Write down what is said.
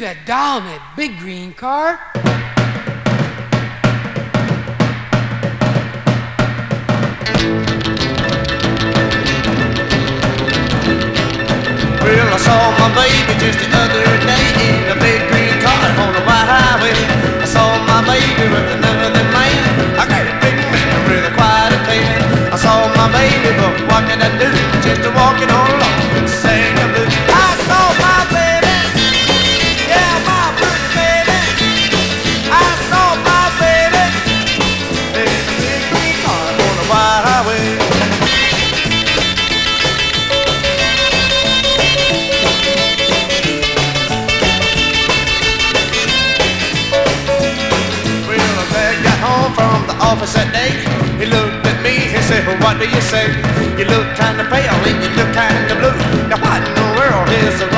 that doll in that big green car? Well, I saw my baby just the other day in a big green car on the white highway. I saw my baby with another man. I got a big man with a quite a tan. I saw my baby, but what can I do? Just walking on along and sing the blues. I saw my baby, yeah, my pretty baby. I saw my baby in a big green car on the white highway. From the office that day, he looked at me, he said, well, what do you say? You look kinda pale and you look kinda blue. Now what in the world is the